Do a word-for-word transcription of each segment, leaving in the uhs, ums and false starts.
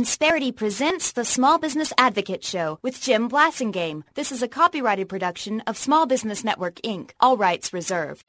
Insperity presents the Small Business Advocate Show with Jim Blasingame. This is a copyrighted production of Small Business Network, Incorporated. All rights reserved.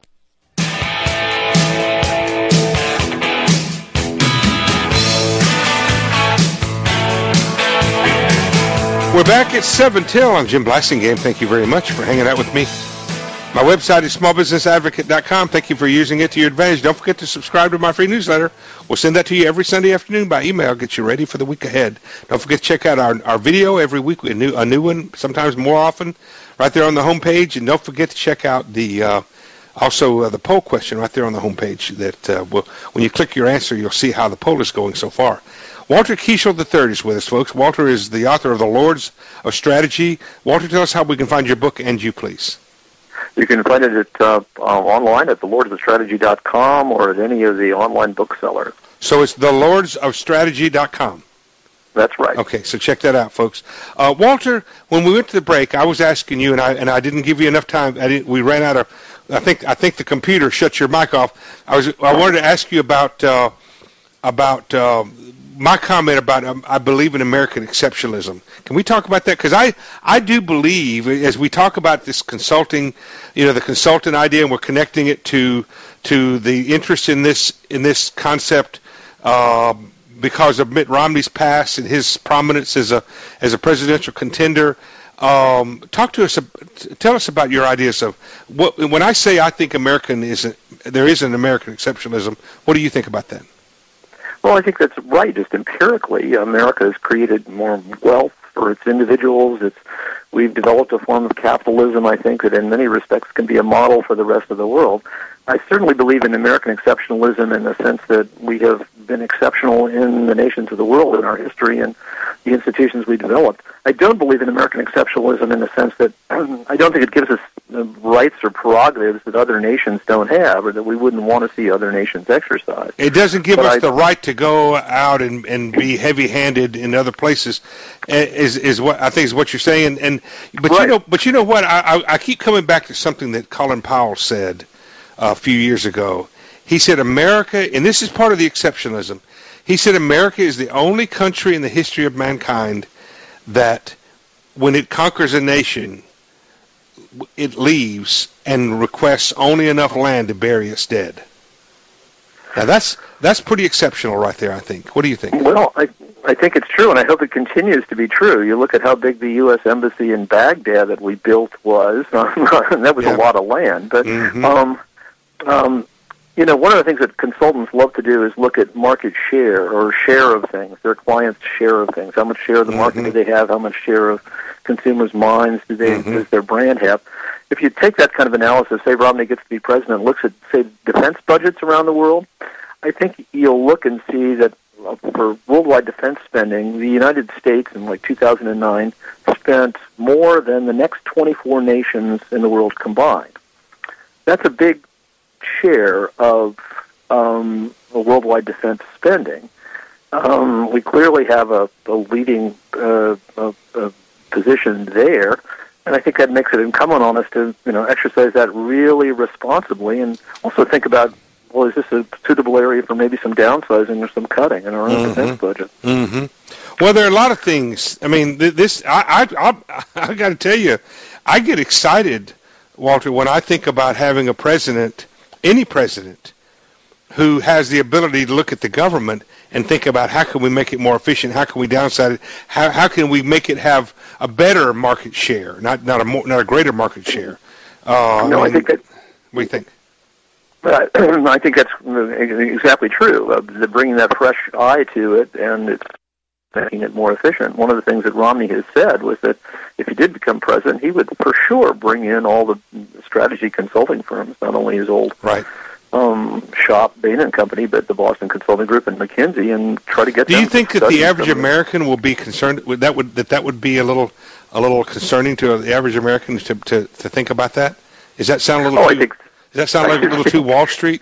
We're back at seven till. I'm Jim Blasingame. Thank you very much for hanging out with me. My website is small business advocate dot com. Thank you for using it to your advantage. Don't forget to subscribe to my free newsletter. We'll send that to you every Sunday afternoon by email. Get you ready for the week ahead. Don't forget to check out our, our video every week, a new, a new one, sometimes more often, right there on the homepage. And don't forget to check out the uh, also uh, the poll question right there on the homepage. That uh, will, when you click your answer, you'll see how the poll is going so far. Walter Keishel the third is with us, folks. Walter is the author of The Lords of Strategy. Walter, tell us how we can find your book, and you, please. You can find it at, uh, uh, online at the lords of strategy dot com or at any of the online booksellers. So it's the lords of strategy dot com. That's right. Okay, so check that out, folks. Uh, Walter, when we went to the break, I was asking you, and I and I didn't give you enough time. I didn't, we ran out of. I think I think the computer shut your mic off. I was I wanted to ask you about uh, about. Uh, my comment about um, I believe in American exceptionalism. Can we talk about that? Because I, I do believe, as we talk about this consulting, you know, the consultant idea, and we're connecting it to to the interest in this in this concept uh, because of Mitt Romney's past and his prominence as a as a presidential contender. Um, talk to us. Tell us about your ideas of what. When I say I think American is there is an American exceptionalism, what do you think about that? Well, I think that's right. Just empirically, America has created more wealth for its individuals. It's we've developed a form of capitalism, I think, that in many respects can be a model for the rest of the world. I certainly believe in American exceptionalism in the sense that we have been exceptional in the nations of the world in our history and the institutions we developed. I don't believe in American exceptionalism in the sense that I don't think it gives us rights or prerogatives that other nations don't have or that we wouldn't want to see other nations exercise. It doesn't give but us I, the right to go out and, and be heavy-handed in other places is is what I think is what you're saying. And but right. you know but you know what I, I I keep coming back to something that Colin Powell said a few years ago. He said America, and this is part of the exceptionalism, he said America is the only country in the history of mankind that when it conquers a nation, it leaves and requests only enough land to bury its dead. Now that's that's pretty exceptional right there, I think. What do you think? Well, I I think it's true, and I hope it continues to be true. You look at how big the U S embassy in Baghdad that we built was, and that was yeah. a lot of land. But mm-hmm. um, um, you know, one of the things that consultants love to do is look at market share or share of things, their clients' share of things. How much share of the market mm-hmm. do they have? How much share of consumers' minds do they mm-hmm. does their brand have? If you take that kind of analysis, say Romney gets to be president, looks at, say, defense budgets around the world, I think you'll look and see that for worldwide defense spending, the United States in like two thousand nine spent more than the next twenty-four nations in the world combined. That's a big share of um, worldwide defense spending. Um, we clearly have a, a leading uh, a, a position there, and I think that makes it incumbent on us to, you know, exercise that really responsibly, and also think about, well, is this a suitable area for maybe some downsizing or some cutting in our own mm-hmm. defense budget? Mm-hmm. Well, there are a lot of things. I mean, this I I I, I got to tell you, I get excited, Walter, when I think about having a president, any president, who has the ability to look at the government and think about how can we make it more efficient, how can we downsize it, how how can we make it have a better market share, not not a more, not a greater market share. Uh, no, I, mean, I think that. What do you think? Uh, I think that's exactly true. Uh, the bringing that fresh eye to it and it's making it more efficient. One of the things that Romney has said was that if he did become president, he would for sure bring in all the strategy consulting firms, not only his old right. um, shop, Bain and Company, but the Boston Consulting Group and McKinsey, and try to get. Do them you think to that the average some American will be concerned with that? Would that that would be a little a little concerning to the average American to to, to think about that? Does that sound a little? Oh, too, I think. Does that sound like a little too Wall Street?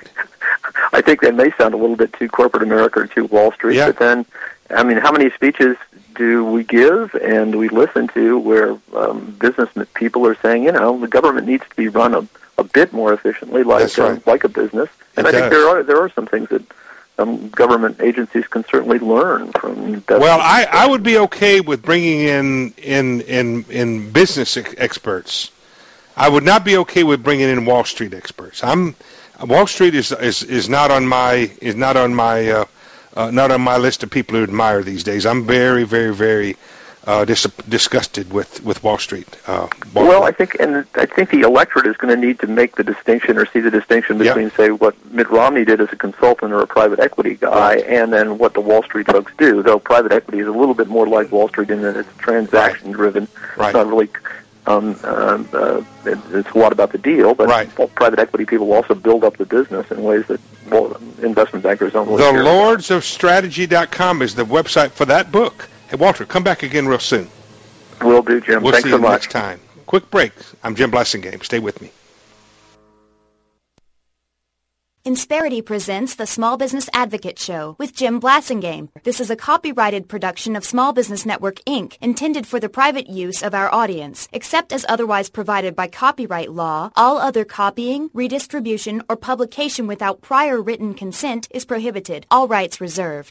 I think that may sound a little bit too corporate America or too Wall Street, yeah. but then, I mean, how many speeches do we give and we listen to where um, business people are saying, you know, the government needs to be run a, a bit more efficiently, like right. uh, like a business. And It I does. think there are there are some things that um, government agencies can certainly learn from. Well, I, I would be okay with bringing in in in, in business ex- experts. I would not be okay with bringing in Wall Street experts. I'm Wall Street is is, is not on my is not on my uh, uh, not on my list of people who admire these days. I'm very very very uh, dis- disgusted with, with Wall Street. Uh, Wall well, Street. I think and I think the electorate is going to need to make the distinction or see the distinction between, yep. say, what Mitt Romney did as a consultant or a private equity guy, right. and then what the Wall Street folks do. Though private equity is a little bit more like Wall Street in that it's transaction driven. Right. It's not really. Um, uh, uh, it, it's a lot about the deal, but right. private equity people also build up the business in ways that well, investment bankers don't really The care lords of strategy dot com is the website for that book. Hey, Walter, come back again real soon. Will do, Jim. We'll Thanks see so you much. next time. Quick break. I'm Jim Blasingame. Stay with me. Insperity presents the Small Business Advocate Show with Jim Blasingame. This is a copyrighted production of Small Business Network, Incorporated, intended for the private use of our audience. Except as otherwise provided by copyright law, all other copying, redistribution, or publication without prior written consent is prohibited. All rights reserved.